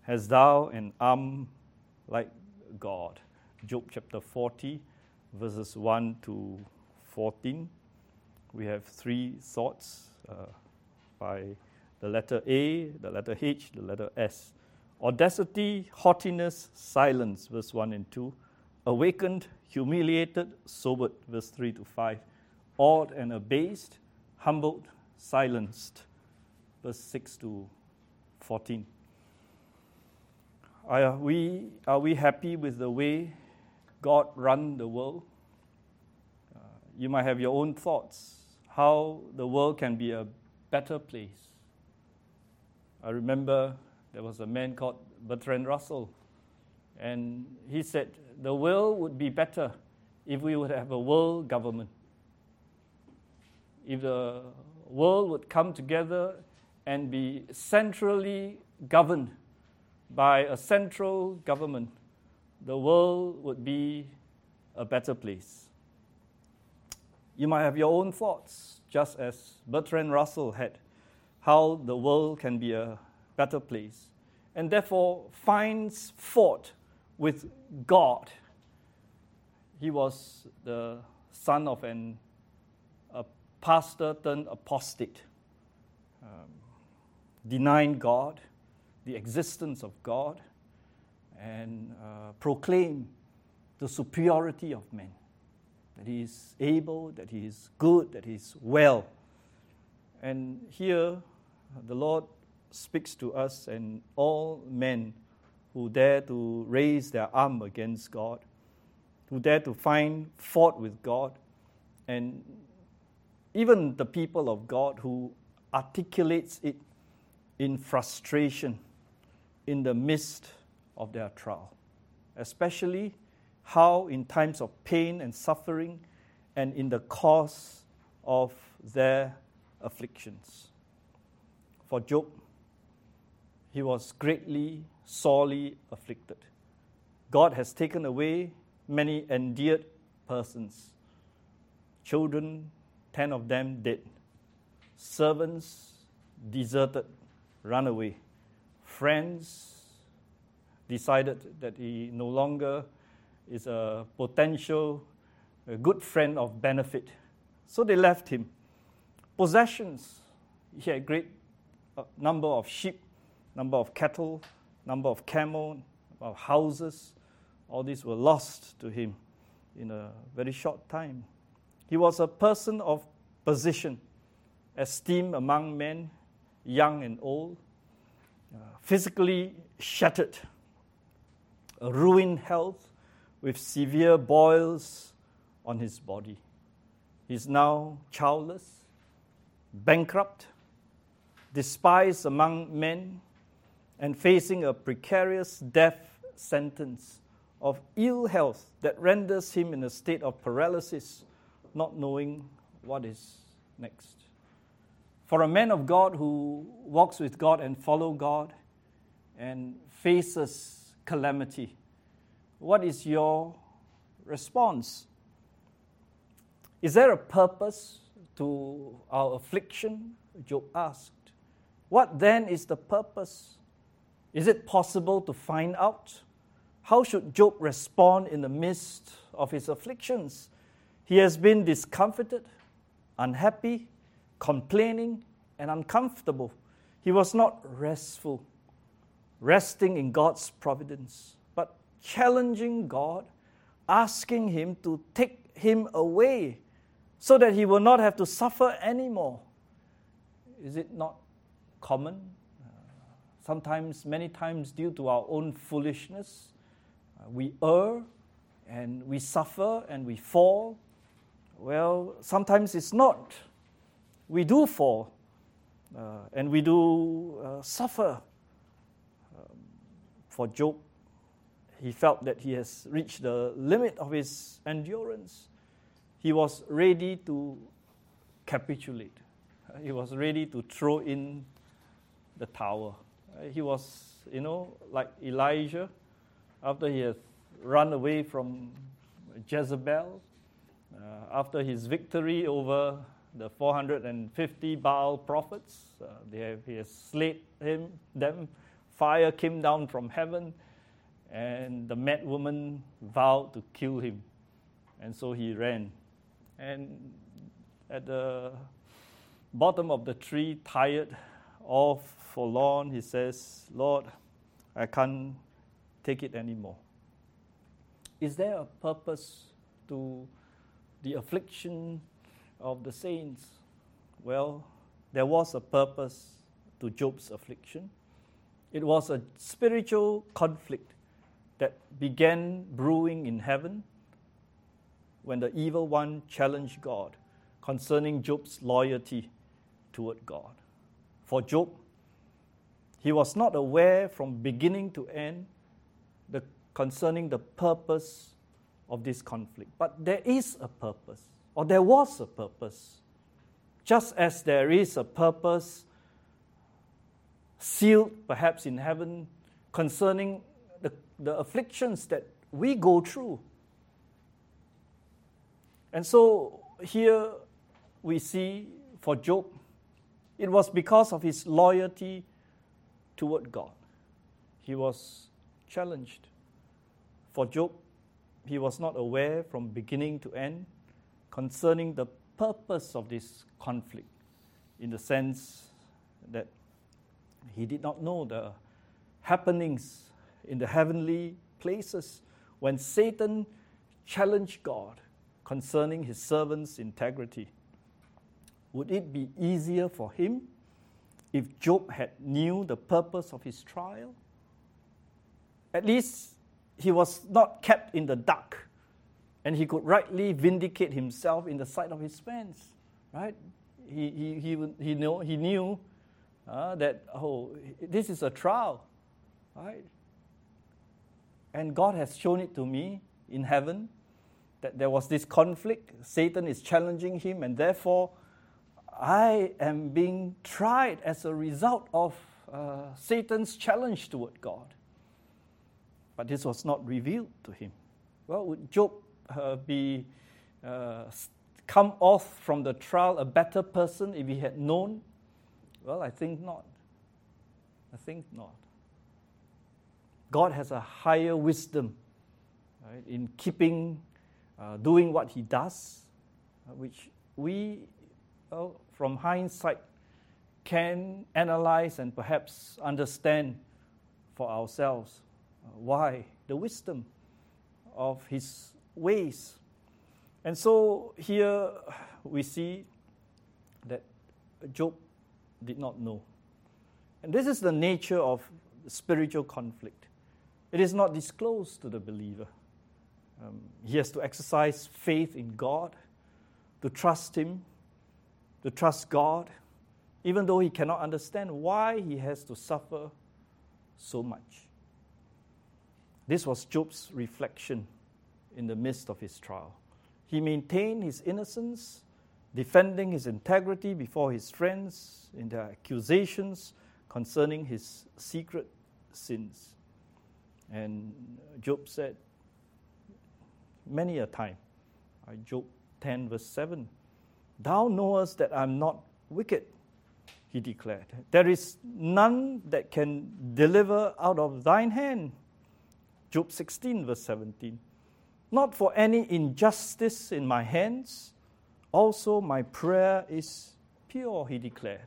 Hast thou an arm like God? Job chapter 40, verses 1 to 14. We have three thoughts by the letter A, the letter H, the letter S. Audacity, haughtiness, silence, verse 1 and 2. Awakened, humiliated, sobered, verse 3 to 5. Awed and abased, humbled, silenced, verse 6 to 14. Are we happy with the way God run the world? You might have your own thoughts, how the world can be a better place. I remember there was a man called Bertrand Russell, and he said the world would be better if we would have a world government. If the world would come together and be centrally governed by a central government, the world would be a better place. You might have your own thoughts, just as Bertrand Russell had, how the world can be a better place, and therefore finds fault with God. He was the son of a pastor turned apostate, denying God, the existence of God, and proclaim the superiority of man, that he is able, that he is good, that he is well. And here the Lord speaks to us and all men who dare to raise their arm against God, who dare to find fault with God, and even the people of God who articulates it in frustration in the midst of their trial, especially how in times of pain and suffering and in the cause of their afflictions. For Job, he was greatly, sorely afflicted. God has taken away many endeared persons. Children, 10 of them dead. Servants deserted, run away. Friends decided that he no longer is a potential a good friend of benefit. So they left him. Possessions, he had great number of sheep, number of cattle, number of camel, number of houses. All these were lost to him in a very short time. He was a person of position, esteemed among men, young and old, physically shattered, a ruined health with severe boils on his body. He's now childless, bankrupt, despised among men, and facing a precarious death sentence of ill health that renders him in a state of paralysis, not knowing what is next. For a man of God who walks with God and follows God and faces calamity, what is your response? Is there a purpose to our affliction? Job asked. What then is the purpose? Is it possible to find out? How should Job respond in the midst of his afflictions? He has been discomfited, unhappy, complaining, and uncomfortable. He was not restful, resting in God's providence, but challenging God, asking Him to take him away so that he will not have to suffer anymore. Is it not common? Sometimes, many times, due to our own foolishness, we err and we suffer and we fall. Well, sometimes it's not. We do fall and we do suffer. For Job, he felt that he has reached the limit of his endurance. He was ready to capitulate. He was ready to throw in the towel. He was, like Elijah, after he had run away from Jezebel, after his victory over the 450 Baal prophets, he has slayed them fire came down from heaven, and the mad woman vowed to kill him. And so he ran. And at the bottom of the tree, tired, all forlorn, he says, Lord, I can't take it anymore. Is there a purpose to the affliction of the saints? Well, there was a purpose to Job's affliction. It was a spiritual conflict that began brewing in heaven when the evil one challenged God concerning Job's loyalty toward God. For Job, he was not aware from beginning to end concerning the purpose of this conflict. But there is a purpose, or there was a purpose. Just as there is a purpose sealed perhaps in heaven concerning the afflictions that we go through. And so here we see for Job, it was because of his loyalty toward God. He was challenged. For Job, he was not aware from beginning to end concerning the purpose of this conflict, in the sense that he did not know the happenings in the heavenly places when Satan challenged God concerning his servant's integrity. Would it be easier for him if Job had knew the purpose of his trial? At least he was not kept in the dark, and he could rightly vindicate himself in the sight of his friends, right? He knew that, this is a trial, right? And God has shown it to me in heaven that there was this conflict. Satan is challenging him, and therefore I am being tried as a result of Satan's challenge toward God. But this was not revealed to him. Well, would Job come off from the trial a better person if he had known? Well, I think not. God has a higher wisdom, right, in doing what he does, which we, from hindsight, can analyze and perhaps understand for ourselves. Why? The wisdom of his ways. And so here we see that Job did not know. And this is the nature of spiritual conflict. It is not disclosed to the believer. He has to exercise faith in God, to trust him, to trust God, even though he cannot understand why he has to suffer so much. This was Job's reflection in the midst of his trial. He maintained his innocence, defending his integrity before his friends in their accusations concerning his secret sins. And Job said many a time, Job 10 verse 7, "Thou knowest that I am not wicked," he declared. "There is none that can deliver out of thine hand." Job 16 verse 17, "Not for any injustice in my hands, also my prayer is pure," he declared.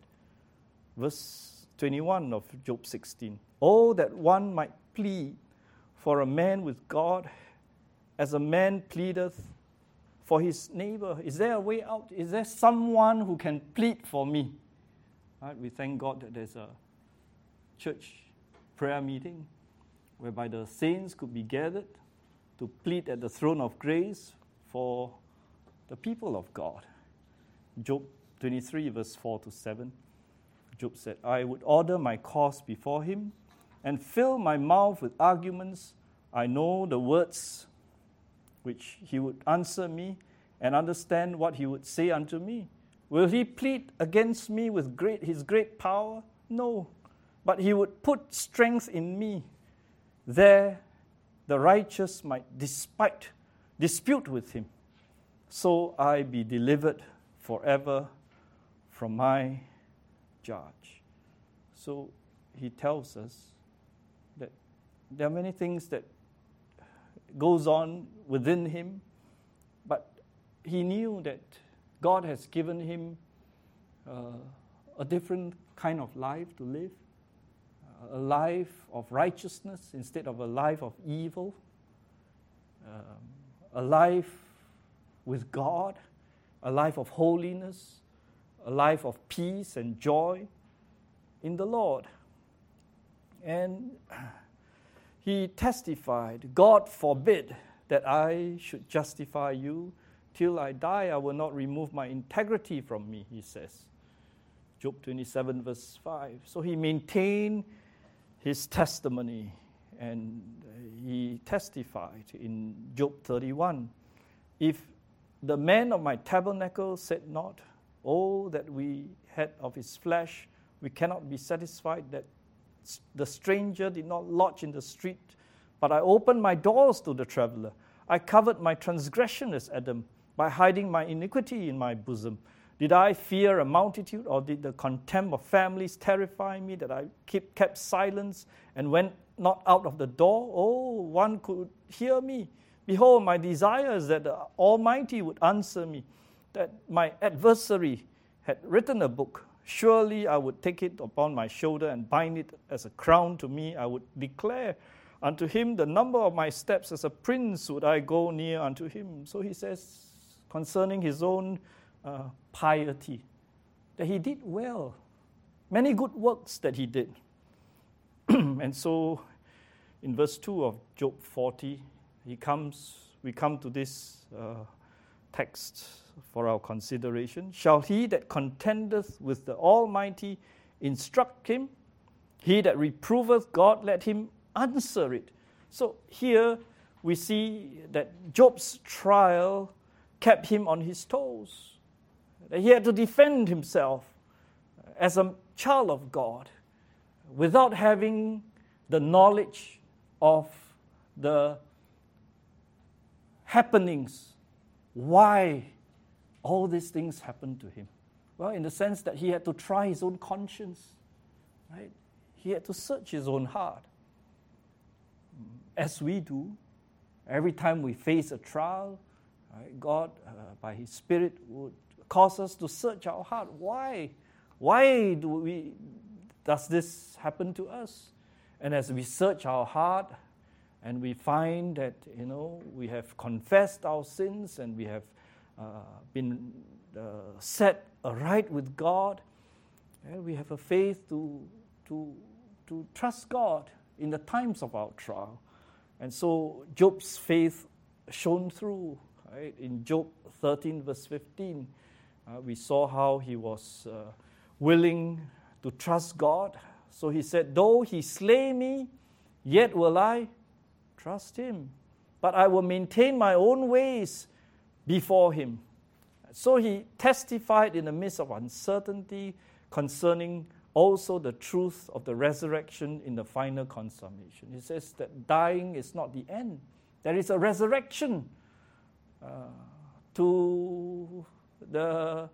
Verse 21 of Job 16, "Oh, that one might plead for a man with God as a man pleadeth for his neighbor." Is there a way out? Is there someone who can plead for me? Right? We thank God that there's a church prayer meeting whereby the saints could be gathered to plead at the throne of grace for the people of God. Job 23 verse 4 to 7, Job said, "I would order my cause before him and fill my mouth with arguments. I know the words which he would answer me and understand what he would say unto me. Will he plead against me with his great power? No, but he would put strength in me. There the righteous might dispute with him, so I be delivered forever from my judge." So he tells us that there are many things that goes on within him, but he knew that God has given him a different kind of life to live, a life of righteousness instead of a life of evil, a life with God, a life of holiness, a life of peace and joy in the Lord. And he testified, God forbid that I should justify you. Till I die, I will not remove my integrity from me, he says. Job 27, verse 5. So he maintained his testimony, and he testified in Job 31. If the man of my tabernacle said not, oh, that we had of his flesh, we cannot be satisfied, that the stranger did not lodge in the street, but I opened my doors to the traveler. I covered my transgression as Adam, by hiding my iniquity in my bosom. Did I fear a multitude, or did the contempt of families terrify me, that I kept silence and went not out of the door? Oh, one could hear me. Behold, my desire is that the Almighty would answer me, that my adversary had written a book. Surely I would take it upon my shoulder and bind it as a crown to me. I would declare unto him the number of my steps. As a prince would I go near unto him. So he says concerning his own piety, that he did well, many good works that he did. And so in verse 2 of Job 40, we come to this text for our consideration. Shall he that contendeth with the Almighty instruct him? He that reproveth God, let him answer it. So here we see that Job's trial kept him on his toes. That he had to defend himself as a child of God without having the knowledge of the happenings, why all these things happened to him. Well, in the sense that he had to try his own conscience, right? He had to search his own heart. As we do, every time we face a trial, right, God, by His Spirit, would cause us to search our heart. Why? Why does this happen to us? And as we search our heart, and we find that, we have confessed our sins and we have been set aright with God, and we have a faith to trust God in the times of our trial. And so Job's faith shone through. Right? In Job 13, verse 15, we saw how he was willing to trust God. So he said, though he slay me, yet will I trust him. But I will maintain my own ways before him. So he testified in the midst of uncertainty concerning also the truth of the resurrection in the final consummation. He says that dying is not the end. There is a resurrection to the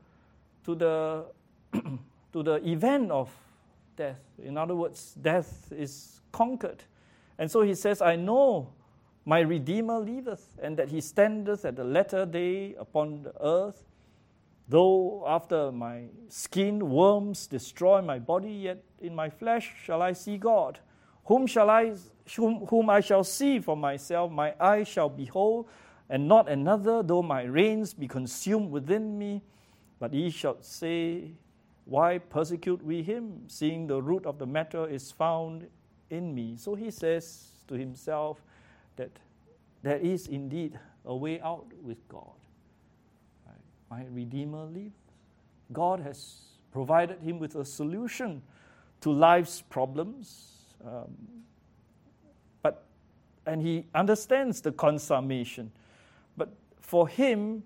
event of death. In other words, death is conquered. And so he says, I know my Redeemer liveth, and that he standeth at the latter day upon the earth. Though after my skin worms destroy my body, yet in my flesh shall I see God. Whom I shall see for myself, my eyes shall behold, and not another, though my reins be consumed within me. But ye shall say, why persecute we him, seeing the root of the matter is found in me? So he says to himself that there is indeed a way out with God. My Redeemer lives. God has provided him with a solution to life's problems. And he understands the consummation. But for him,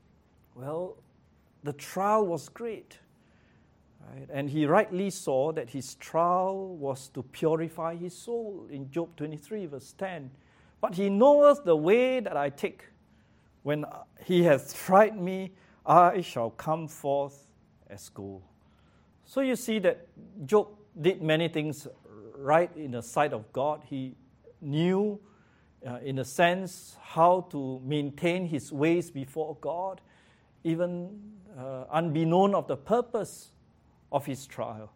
the trial was great. Right? And he rightly saw that his trial was to purify his soul in Job 23, verse 10. But he knoweth the way that I take. When he hath tried me, I shall come forth as gold. So you see that Job did many things right in the sight of God. He knew, in a sense, how to maintain his ways before God, even unbeknown of the purpose of his trial.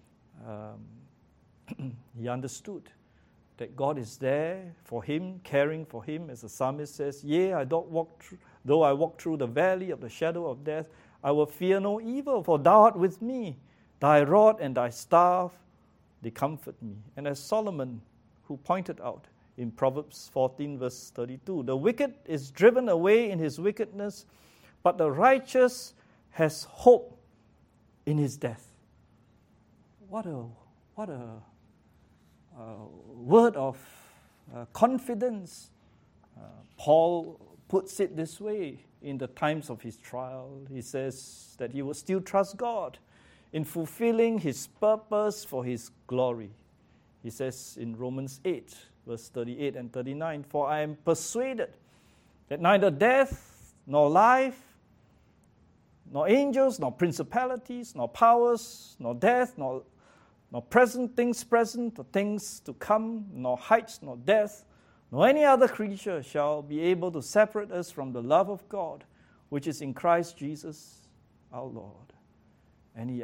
He understood that God is there for him, caring for him, as the psalmist says, "Yea, though I walk through the valley of the shadow of death, I will fear no evil, for thou art with me. Thy rod and thy staff, they comfort me." And as Solomon, who pointed out in Proverbs 14, verse 32, "The wicked is driven away in his wickedness, but the righteous has hope in his death." What a word of confidence. Paul puts it this way in the times of his trial. He says that he will still trust God in fulfilling his purpose for his glory. He says in Romans 8, verse 38 and 39, "For I am persuaded that neither death nor life, nor angels, nor principalities, nor powers, nor death, nor present, or things to come, nor heights, nor depth, nor any other creature shall be able to separate us from the love of God, which is in Christ Jesus our Lord." And the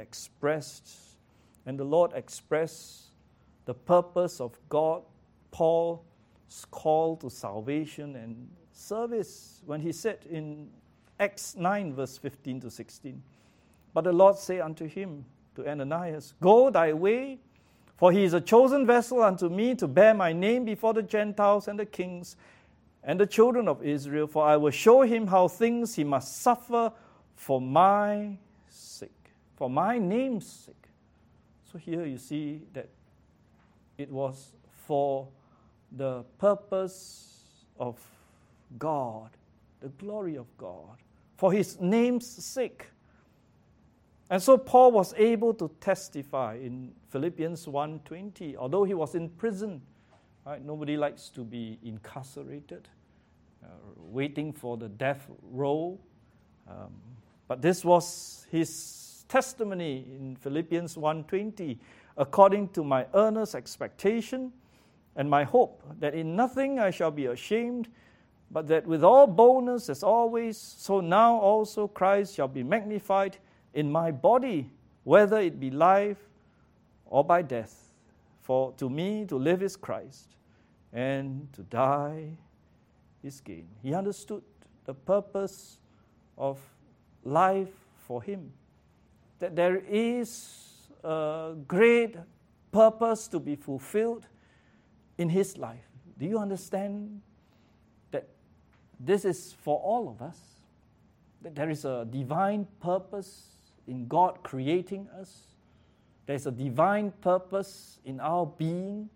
Lord expressed the purpose of God, Paul's call to salvation and service, when he said in Acts 9, verse 15 to 16, "But the Lord said unto him," to Ananias, "Go thy way, for he is a chosen vessel unto me to bear my name before the Gentiles and the kings and the children of Israel, for I will show him how things he must suffer for my sake," for my name's sake. So here you see that it was for the purpose of God, the glory of God, for his name's sake. And so Paul was able to testify in Philippians 1:20, although he was in prison. Right? Nobody likes to be incarcerated, waiting for the death row. But this was his testimony in Philippians 1:20, "According to my earnest expectation and my hope, that in nothing I shall be ashamed, but that with all boldness as always, so now also Christ shall be magnified in my body, whether it be life or by death. For to me to live is Christ, and to die is gain." He understood the purpose of life for him, that there is a great purpose to be fulfilled in his life. Do you understand that this is for all of us? That there is a divine purpose in God creating us. There's a divine purpose in our being.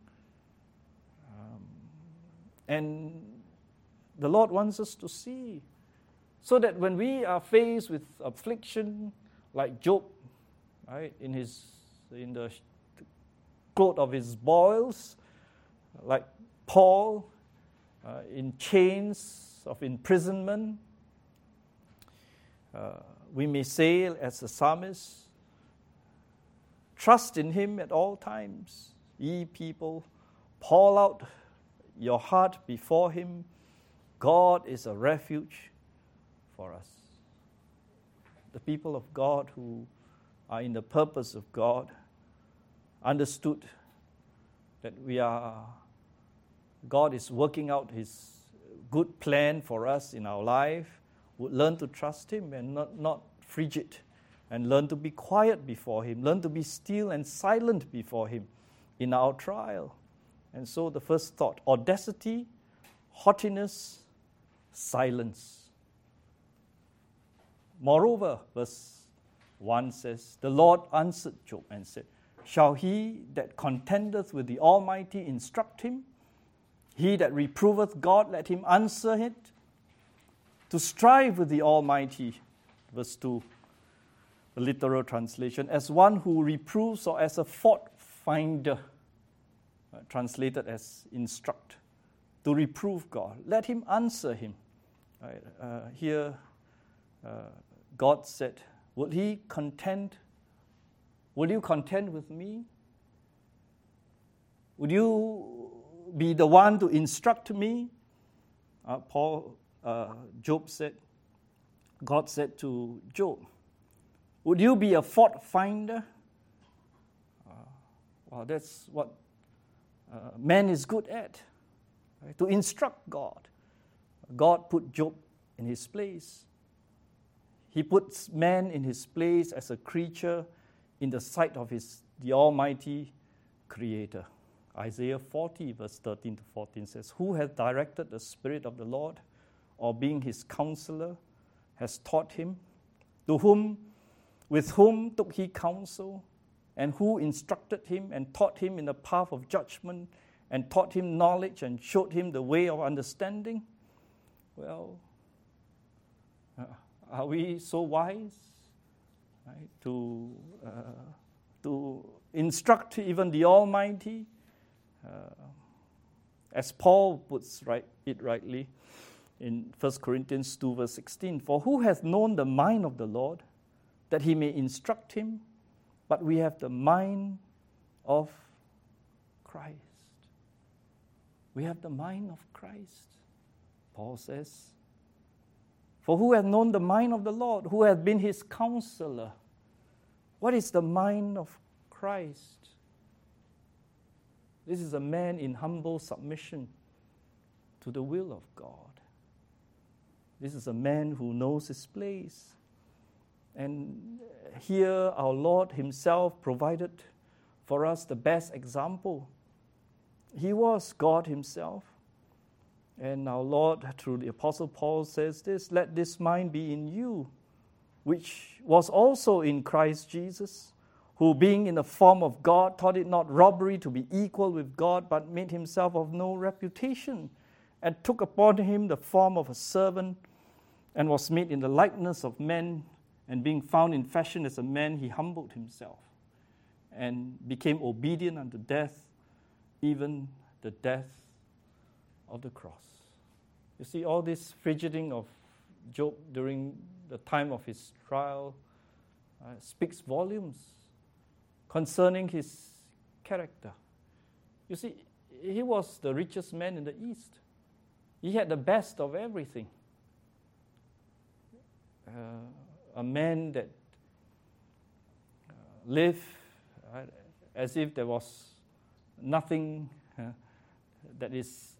And the Lord wants us to see, so that when we are faced with affliction, like Job, right, in the coat of his boils, like Paul, in chains of imprisonment, we may say, as the psalmist, "Trust in him at all times, ye people. Pour out your heart before him. God is a refuge for us." The people of God who are in the purpose of God understood that God is working out his good plan for us in our life, would learn to trust him and not frigid, and learn to be quiet before him, learn to be still and silent before him in our trial. And so the first thought, audacity, haughtiness, silence. Moreover, verse 1 says, "The Lord answered Job and said, Shall he that contendeth with the Almighty instruct him? He that reproveth God, let him answer it. To strive with the Almighty," verse 2, the literal translation, "as one who reproves or as a fault finder," translated as instruct, to reprove God. Let him answer him. Here, God said, Will you contend with me? Would you be the one to instruct me? Job said, God said to Job, would you be a fault finder? Well, that's what man is good at, right? To instruct God. God put Job in his place. He puts man in his place as a creature in the sight of the Almighty Creator. Isaiah 40, verse 13 to 14 says, who hath directed the Spirit of the Lord, or being his counselor, has taught him? With whom took he counsel? And who instructed him and taught him in the path of judgment, and taught him knowledge and showed him the way of understanding? Well, are we so wise, right, to instruct even the Almighty? As Paul puts it rightly in 1 Corinthians 2, verse 16, for who hath known the mind of the Lord, that he may instruct him? But we have the mind of Christ. We have the mind of Christ. Paul says, for who hath known the mind of the Lord, who hath been his counselor? What is the mind of Christ? This is a man in humble submission to the will of God. This is a man who knows his place. And here our Lord himself provided for us the best example. He was God himself. And our Lord, through the Apostle Paul, says this, let this mind be in you, which was also in Christ Jesus, who being in the form of God, thought it not robbery to be equal with God, but made himself of no reputation, and took upon him the form of a servant, and was made in the likeness of men, and being found in fashion as a man, he humbled himself, and became obedient unto death, even the death of the cross. You see, all this fidgeting of Job during the time of his trial speaks volumes concerning his character. You see, he was the richest man in the East. He had the best of everything. A man that lived as if there was nothing that is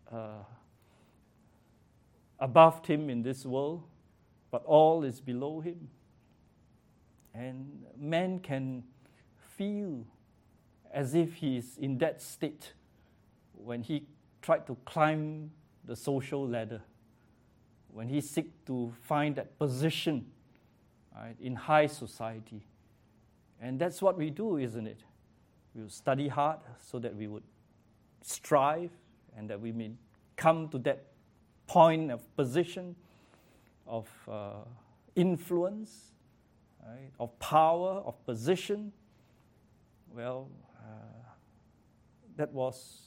above him in this world, but all is below him. And man can feel as if he is in that state when he tried to climb the social ladder, when he seeks to find that position, right, in high society. And that's what we do, isn't it? We will study hard so that we would strive and that we may come to that point of position, of influence, right, of power, of position. Well, that was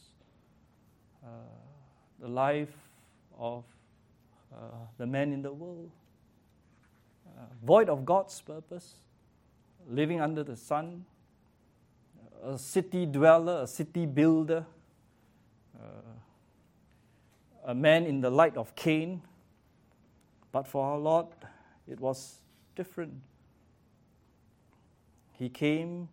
the life of the man in the world, void of God's purpose, living under the sun, a city dweller, a city builder, a man in the light of Cain. But for our Lord, it was different. He came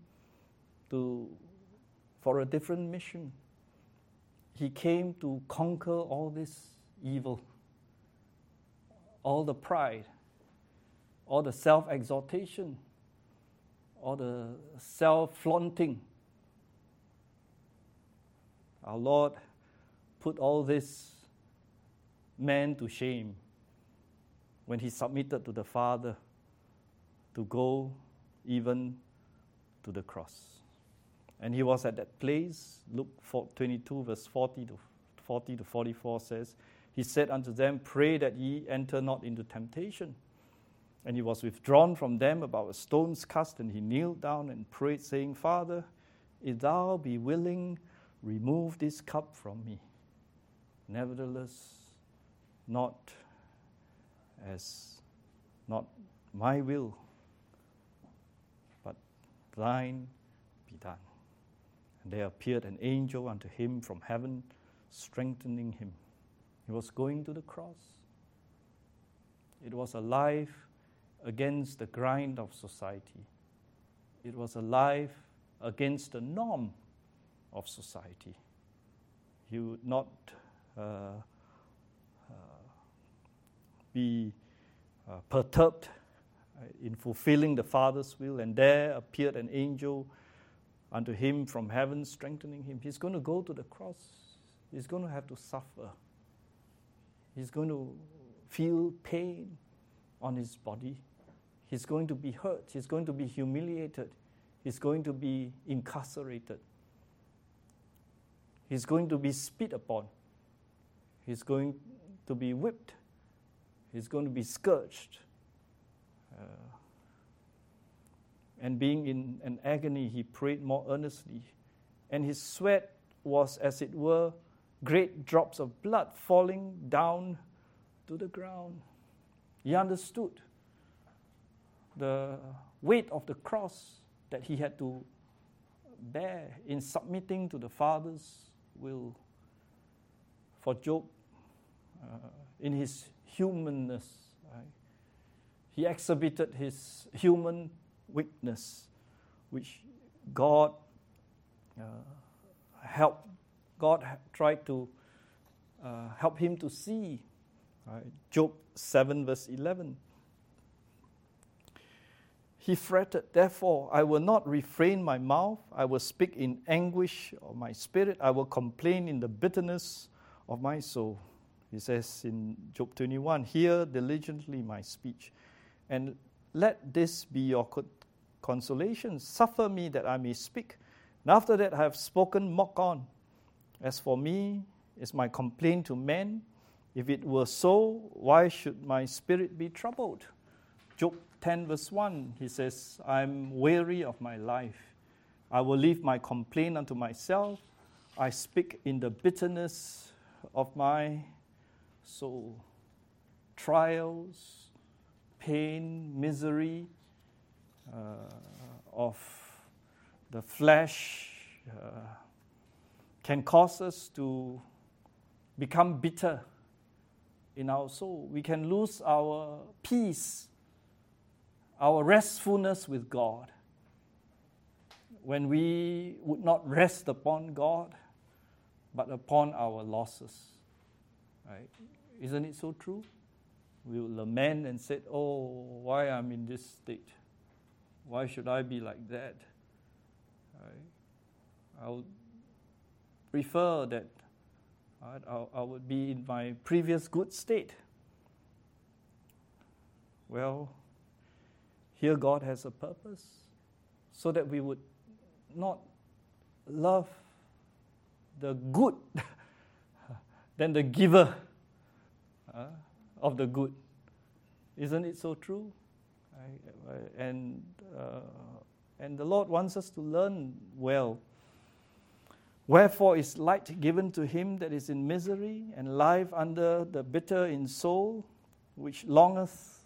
for a different mission. He came to conquer all this evil, all the pride, all the self-exaltation, all the self-flaunting. Our Lord put all this man to shame when he submitted to the Father to go even to the cross. And he was at that place. Luke 22, verse 40 to 44 says, he said unto them, pray that ye enter not into temptation. And he was withdrawn from them about a stone's cast, and he kneeled down and prayed, saying, Father, if thou be willing, remove this cup from me. Nevertheless, not my will, but thine be done. There appeared an angel unto him from heaven, strengthening him. He was going to the cross. It was a life against the grind of society. It was a life against the norm of society. He would not be perturbed in fulfilling the Father's will, and there appeared an angel unto him from heaven, strengthening him. He's going to go to the cross. He's going to have to suffer. He's going to feel pain on his body. He's going to be hurt. He's going to be humiliated. He's going to be incarcerated. He's going to be spit upon. He's going to be whipped. He's going to be scourged. And being in an agony, he prayed more earnestly. And his sweat was, as it were, great drops of blood falling down to the ground. He understood the weight of the cross that he had to bear in submitting to the Father's will. For Job, in his humanness, right, he exhibited his human weakness, which God tried to help him to see. Right? Job 7 verse 11. He fretted, therefore I will not refrain my mouth. I will speak in anguish of my spirit. I will complain in the bitterness of my soul. He says in Job 21, hear diligently my speech, and let this be your consolation. Suffer me that I may speak, and after that I have spoken, mock on. As for me, is my complaint to men. If it were so, why should my spirit be troubled? Job 10 verse 1, he says, I am weary of my life. I will leave my complaint unto myself. I speak in the bitterness of my soul. Trials, pain, misery of the flesh can cause us to become bitter in our soul. We can lose our peace, our restfulness with God, when we would not rest upon God, but upon our losses. Right? Isn't it so true? We will lament and say, oh, why I'm in this state? Why should I be like that? Right? I would prefer that I would be in my previous good state. Well, here God has a purpose, so that we would not love the good than the giver of the good. Isn't it so true? And the Lord wants us to learn well. Wherefore is light given to him that is in misery, and life under the bitter in soul, which longeth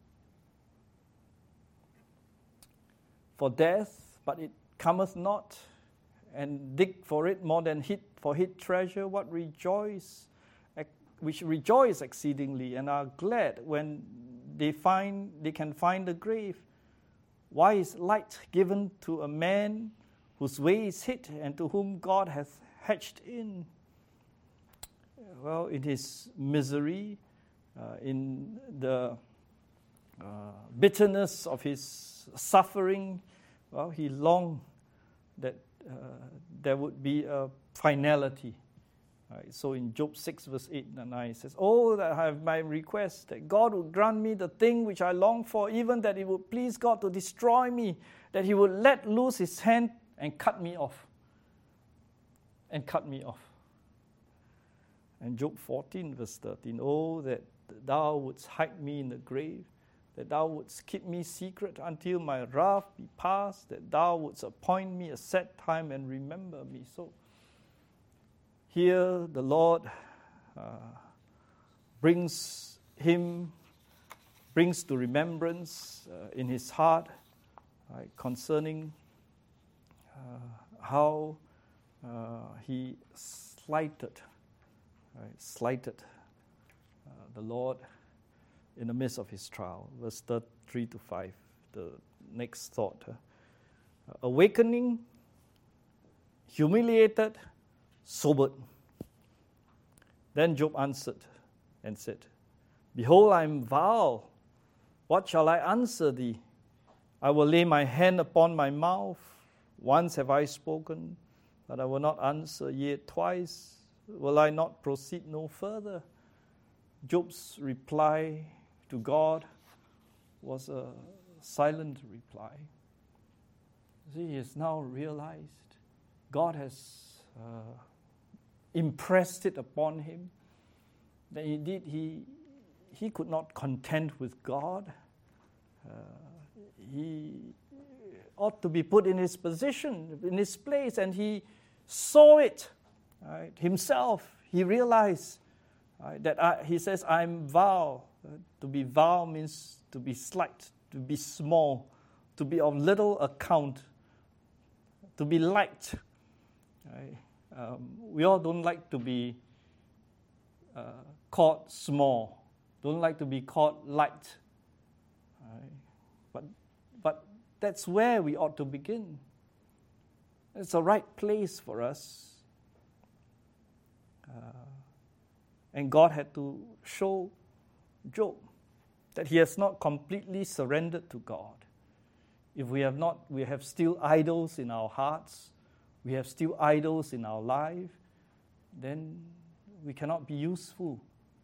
for death, but it cometh not, and dig for it more than hid treasure, which rejoice exceedingly, and are glad when they can find the grave. Why is light given to a man whose way is hid, and to whom God hath hedged in? Well, in his misery, in the bitterness of his suffering, well, he longed that there would be a finality. Right? So in Job 6 verse 8 and 9 it says, oh, that I have my request, that God would grant me the thing which I long for, even that it would please God to destroy me, that he would let loose his hand and cut me off. And Job 14 verse 13, oh, that thou wouldst hide me in the grave, that thou wouldst keep me secret until my wrath be past, that thou wouldst appoint me a set time and remember me. So here the Lord brings to remembrance in his heart concerning how he slighted the Lord in the midst of his trial. Verse 3 to 5, the next thought. Awakening, humiliated, sobered. Then Job answered and said, Behold, I am vile. What shall I answer thee? I will lay my hand upon my mouth. Once have I spoken, but I will not answer, yet twice will I not proceed no further. Job's reply to God was a silent reply. See, he has now realized God has impressed it upon him that indeed he could not contend with God. He ought to be put in his position, in his place, and he saw it himself. He realized that he says, I'm vile. To be vile means to be slight, to be small, to be of little account, to be light. We all don't like to be called small, don't like to be called light. But that's where we ought to begin. It's the right place for us. And God had to show Job that he has not completely surrendered to God. If we have not, we have still idols in our hearts, we have still idols in our life, then we cannot be useful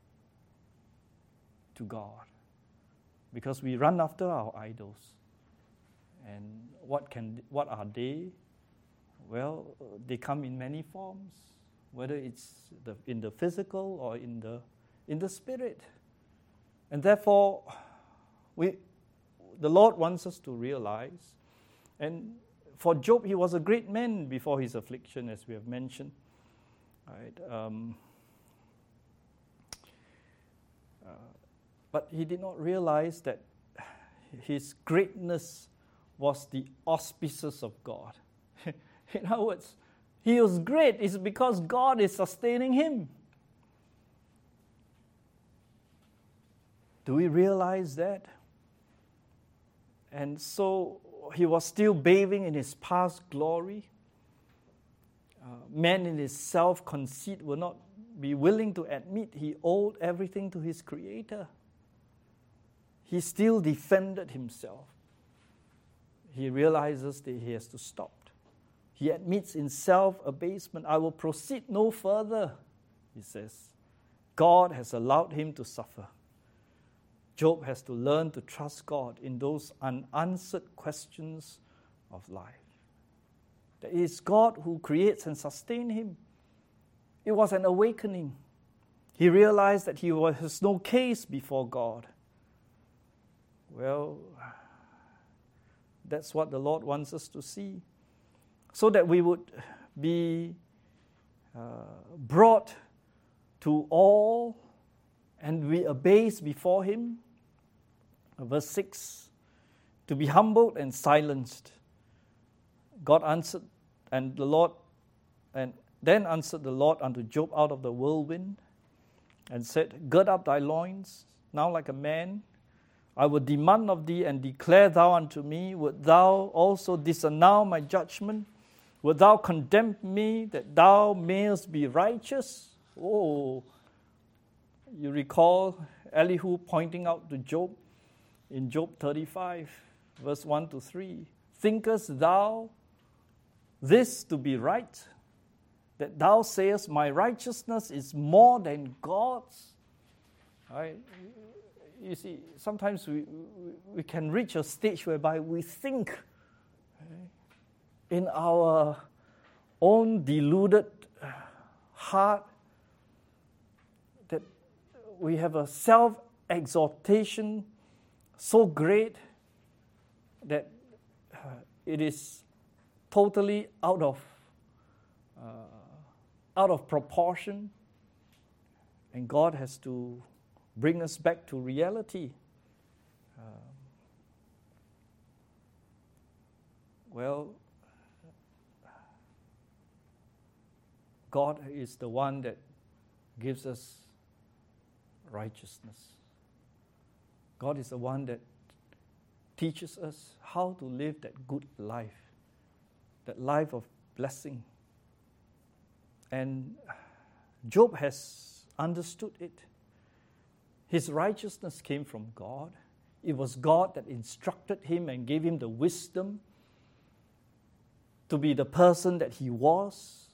to God because we run after our idols. And what are they? Well, they come in many forms, whether it's in the physical or in the spirit. And therefore, the Lord wants us to realize, and for Job, he was a great man before his affliction, as we have mentioned. But he did not realize that his greatness was the auspices of God. In other words, he was great. It's because God is sustaining him. Do we realize that? And so he was still bathing in his past glory. Man in his self-conceit will not be willing to admit he owed everything to his Creator. He still defended himself. He realizes that he has to stop. He admits in self-abasement, I will proceed no further, he says. God has allowed him to suffer. Job has to learn to trust God in those unanswered questions of life. That it is God who creates and sustains him. It was an awakening. He realized that he has no case before God. Well, that's what the Lord wants us to see, so that we would be brought to awe and we abase before him. Verse 6, to be humbled and silenced. God answered, and then answered the Lord unto Job out of the whirlwind, and said, Gird up thy loins, now like a man. I will demand of thee, and declare thou unto me. Wilt thou also disannul my judgment? Wilt thou condemn me, that thou mayest be righteous? Oh, you recall Elihu pointing out to Job in Job 35, verse 1 to 3. Thinkest thou this to be right, that thou sayest, my righteousness is more than God's? You see, sometimes we can reach a stage whereby we think in our own deluded heart that we have a self-exaltation so great that it is totally out of proportion, and God has to bring us back to reality. God is the one that gives us righteousness. God is the one that teaches us how to live that good life, that life of blessing. And Job has understood it. His righteousness came from God. It was God that instructed him and gave him the wisdom to be the person that he was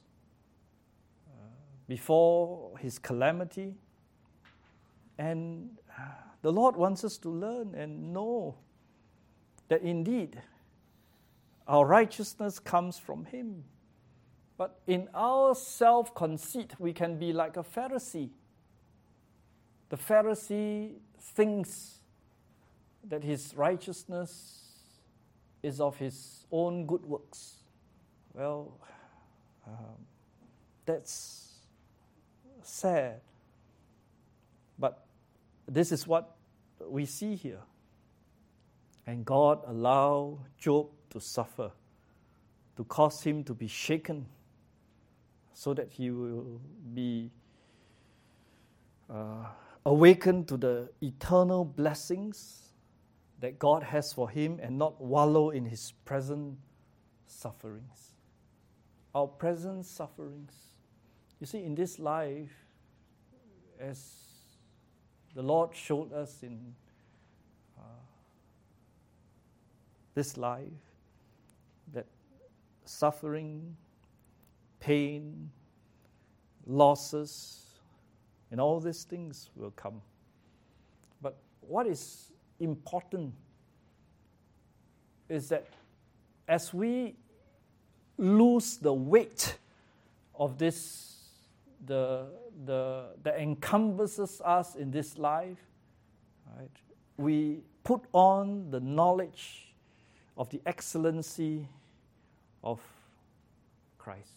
before his calamity. And the Lord wants us to learn and know that indeed our righteousness comes from him. But in our self-conceit, we can be like a Pharisee. The Pharisee thinks that his righteousness is of his own good works. Well, that's sad. But this is what we see here. And God allowed Job to suffer, to cause him to be shaken, so that he will be awakened to the eternal blessings that God has for him and not wallow in his present sufferings. Our present sufferings. You see, in this life, as the Lord showed us in this life, that suffering, pain, losses, and all these things will come. But what is important is that as we lose the weight of this, that encompasses us in this life, right, we put on the knowledge of the excellency of Christ.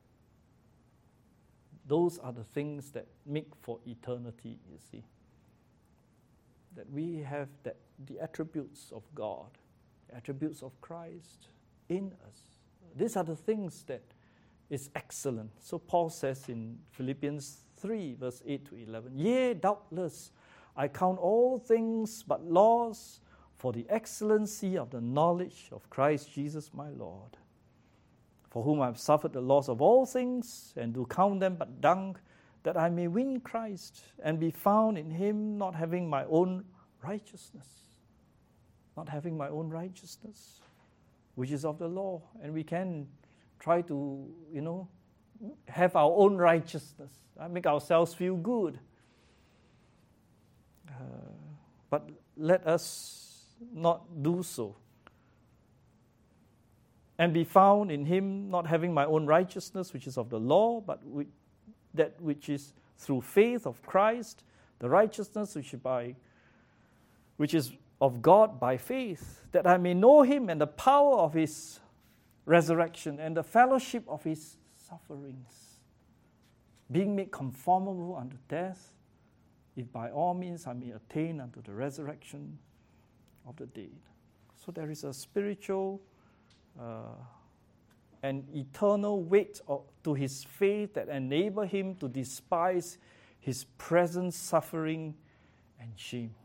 Those are the things that make for eternity, you see. That we have the attributes of God, the attributes of Christ in us. These are the things that is excellent. So Paul says in Philippians 3, verse 8 to 11, "Yea, doubtless, I count all things but loss for the excellency of the knowledge of Christ Jesus my Lord, for whom I have suffered the loss of all things, and do count them but dung, that I may win Christ, and be found in him, not having my own righteousness." Not having my own righteousness, which is of the law. And we can try to, have our own righteousness, make ourselves feel good. But let us not do so. And be found in him, not having my own righteousness, which is of the law, but that which is through faith of Christ, the righteousness which is of God by faith, that I may know him and the power of his resurrection and the fellowship of his sufferings, being made conformable unto death, if by all means I may attain unto the resurrection of the dead. So there is a spiritual and eternal weight to his faith that enable him to despise his present suffering and shame.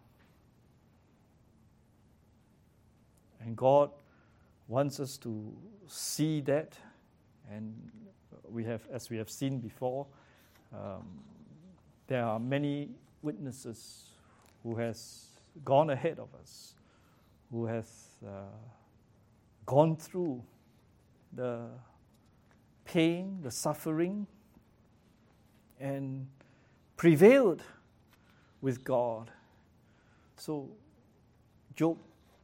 And God wants us to see that, and as we have seen before, there are many witnesses who has gone ahead of us, who has gone through the pain, the suffering, and prevailed with God. So Job,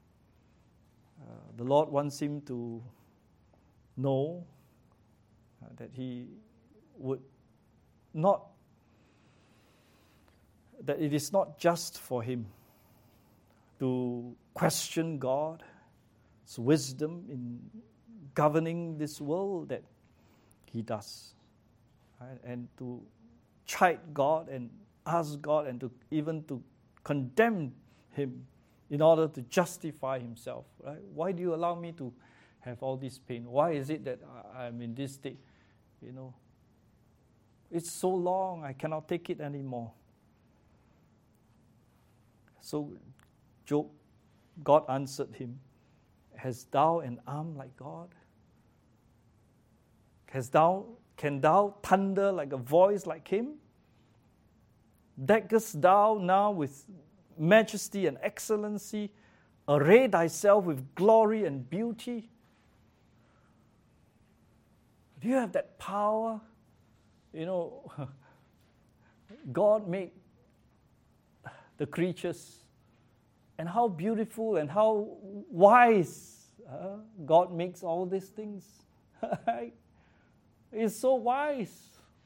the Lord wants him to know that he would not, that it is not just for him to question God's wisdom in governing this world that he does, right? And to chide God and ask God and to even to condemn him in order to justify himself, right? Why do you allow me to have all this pain? Why is it that I'm in this state? It's so long, I cannot take it anymore. So Job, God answered him, hast thou an arm like God? Can thou thunder like a voice like him? Deckest thou now with majesty and excellency, array thyself with glory and beauty? Do you have that power? You know, God made the creatures, and how beautiful and how wise God makes all these things. He's so wise.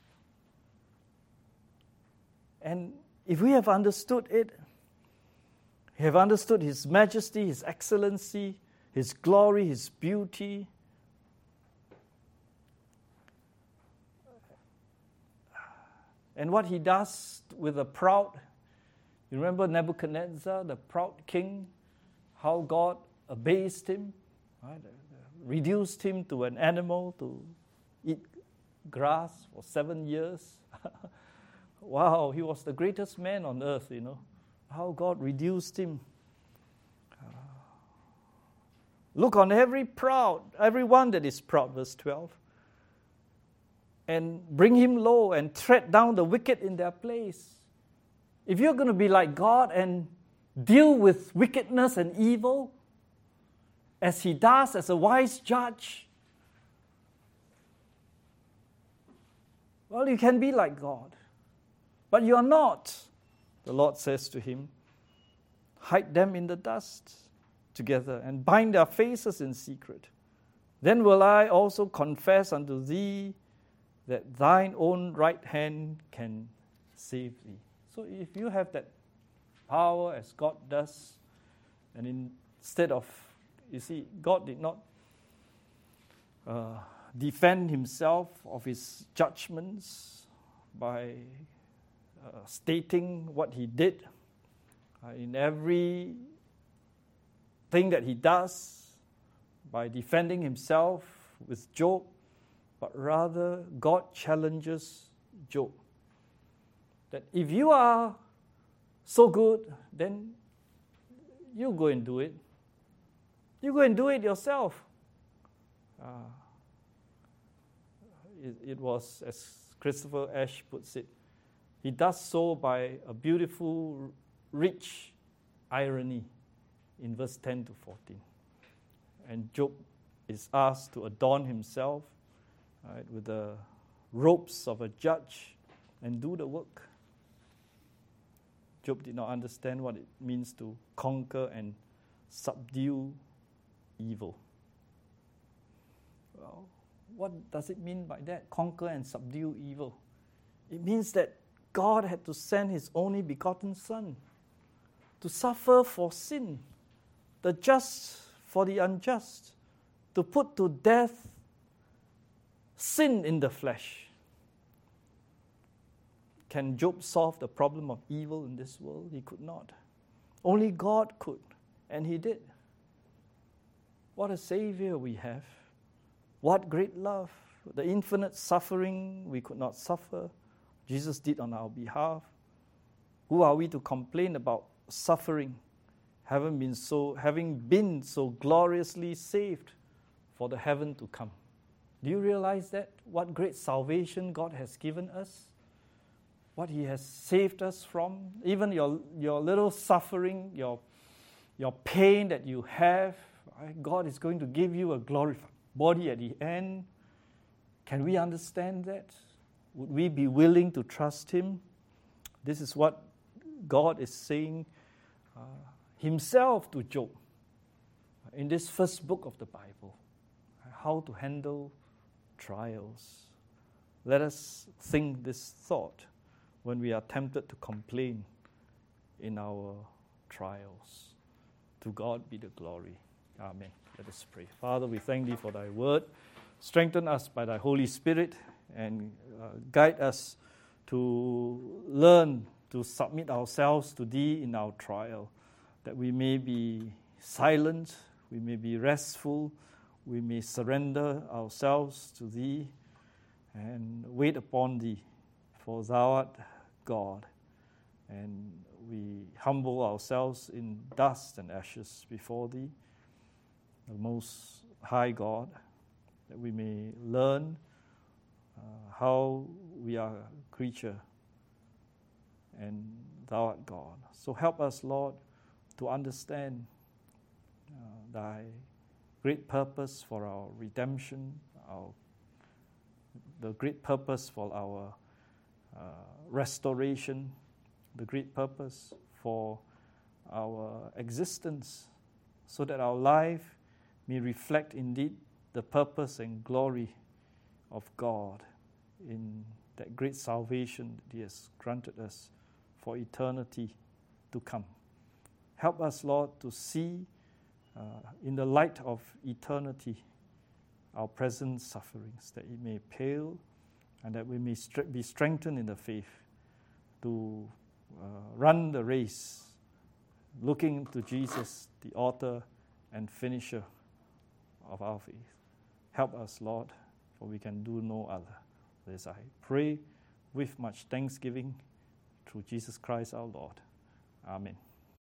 And if we have understood it, have understood His majesty, His excellency, His glory, His beauty, and what He does with the proud. You remember Nebuchadnezzar, the proud king, how God abased him, right? Reduced him to an animal to eat grass for 7 years. Wow, he was the greatest man on earth, you know. How God reduced him. Look on everyone that is proud, verse 12. And bring him low and tread down the wicked in their place. If you're going to be like God and deal with wickedness and evil, as He does as a wise judge, well, you can be like God. But you are not. The Lord says to him, hide them in the dust together and bind their faces in secret. Then will I also confess unto thee that thine own right hand can save thee. So if you have that power as God does, and instead of, you see, God did not defend Himself of His judgments by stating what He did in every thing that He does, by defending Himself with Job, but rather God challenges Job. That if you are so good, then you go and do it. You go and do it yourself. It was, as Christopher Ash puts it, he does so by a beautiful, rich irony in verse 10 to 14. And Job is asked to adorn himself with the robes of a judge and do the work. Job did not understand what it means to conquer and subdue evil. Well, what does it mean by that? Conquer and subdue evil. It means that God had to send His only begotten Son to suffer for sin, the just for the unjust, to put to death sin in the flesh. Can Job solve the problem of evil in this world? He could not. Only God could, and He did. What a Savior we have. What great love. The infinite suffering we could not suffer, Jesus did on our behalf. Who are we to complain about suffering, having been so gloriously saved for the heaven to come? Do you realize that? What great salvation God has given us? What He has saved us from? Even your little suffering, your pain that you have, God is going to give you a glorified body at the end. Can we understand that? Would we be willing to trust Him? This is what God is saying Himself to Job in this first book of the Bible. How to handle trials. Let us think this thought when we are tempted to complain in our trials. To God be the glory. Amen. Let us pray. Father, we thank Thee for Thy word. Strengthen us by Thy Holy Spirit and guide us to learn to submit ourselves to Thee in our trial, that we may be silent, we may be restful, we may surrender ourselves to Thee and wait upon Thee for thou art God. And we humble ourselves in dust and ashes before thee, the Most High God, that we may learn how we are a creature and thou art God. So help us, Lord, to understand thy great purpose for our redemption, the great purpose for our restoration, the great purpose for our existence, so that our life may reflect indeed the purpose and glory of God in that great salvation that He has granted us for eternity to come. Help us, Lord, to see in the light of eternity our present sufferings, that it may pale and that we may be strengthened in the faith to run the race, looking to Jesus, the author and finisher of our faith. Help us, Lord, for we can do no other. This I pray with much thanksgiving through Jesus Christ our Lord. Amen.